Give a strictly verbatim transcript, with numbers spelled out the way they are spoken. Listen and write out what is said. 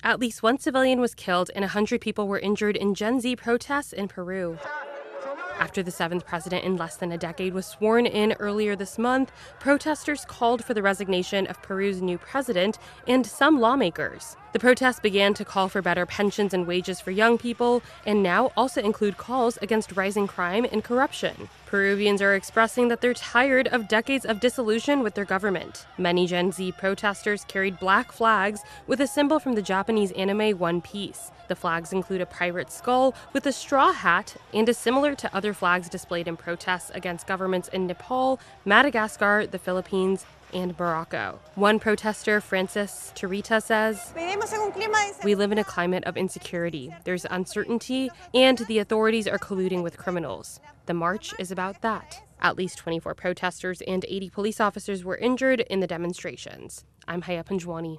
At least one civilian was killed and one hundred people were injured in Gen Z protests in Peru. After the seventh president in less than a decade was sworn in earlier this month, protesters called for the resignation of Peru's new president and some lawmakers. The protests began to call for better pensions and wages for young people, and now also include calls against rising crime and corruption. Peruvians are expressing that they're tired of decades of disillusion with their government. Many Gen Z protesters carried black flags with a symbol from the Japanese anime One Piece. The flags include a pirate skull with a straw hat and is similar to other flags displayed in protests against governments in Nepal, Madagascar, the Philippines, and Morocco. One protester, Francis Turita, says, "We live in a climate of insecurity. There's uncertainty, and the authorities are colluding with criminals. The march is about that." At least twenty-four protesters and eighty police officers were injured in the demonstrations. I'm Haya Panjwani.